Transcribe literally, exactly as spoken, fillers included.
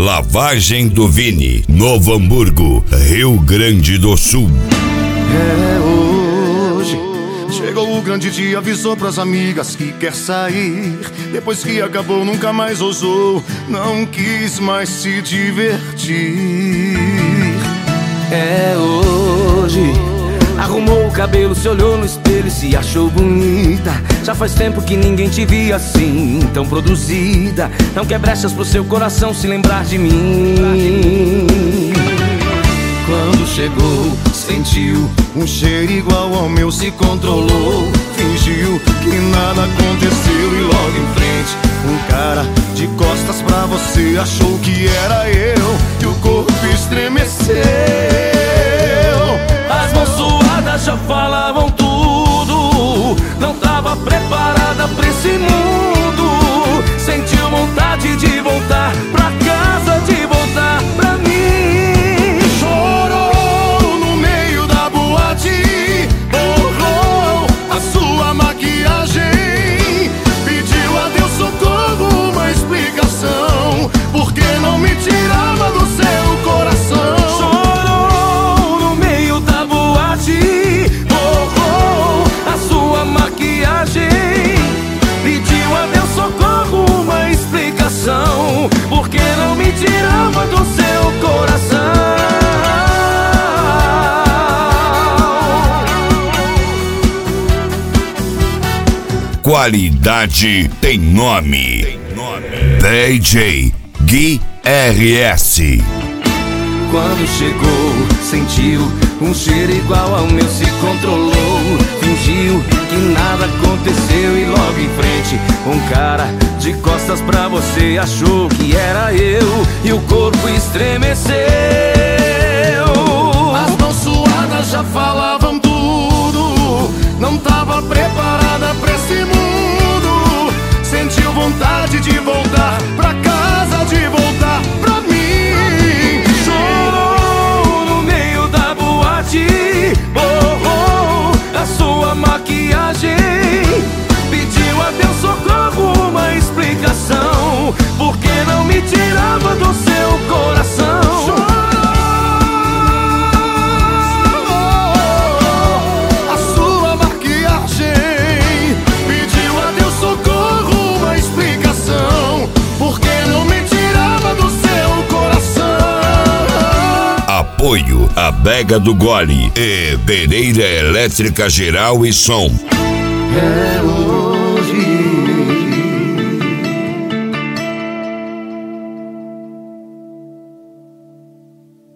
Lavagem do Vini, Novo Hamburgo, Rio Grande do Sul. É hoje, chegou o grande dia, avisou pras amigas que quer sair. Depois que acabou, nunca mais ousou, não quis mais se divertir. É hoje, arrumou o cabelo, se olhou no espelho e se achou bonita. Já faz tempo que ninguém te via assim, tão produzida. Não quer brechas pro seu coração se lembrar de mim. Quando chegou, sentiu um cheiro igual ao meu, se controlou, fingiu que nada aconteceu e logo em frente um cara de costas pra você achou que era eu e o corpo estremeceu. As mãos suadas já falavam tudo, não tava preparada pra esse mundo. Sentiu vontade de voltar pra casa, de voltar pra mim. Chorou no meio da boate, borrou a sua maquiagem, pediu a Deus socorro, uma explicação, porque não me tirava do seu coração. Chorou no meio da boate, borrou a sua maquiagem, pediu a Deus socorro, uma explicação, porque não me tirava do seu coração. Qualidade tem nome. Tem nome. D J Gui R S. Quando chegou, sentiu um cheiro igual ao meu, se controlou, fingiu que nada aconteceu e logo em frente um cara de costas pra você achou que era eu e o corpo estremeceu. As mãos suadas já falavam tudo, não tava preparada pra esse mundo. Sentiu vontade de voltar pra casa, de voltar pra mim. Chorou no meio da boate, borrou a sua maquiagem, pediu a Deus socorro, uma explicação, porque não me tirava do seu coração. Apoio Adega do Gole e Pereira Elétrica Geral e Som. É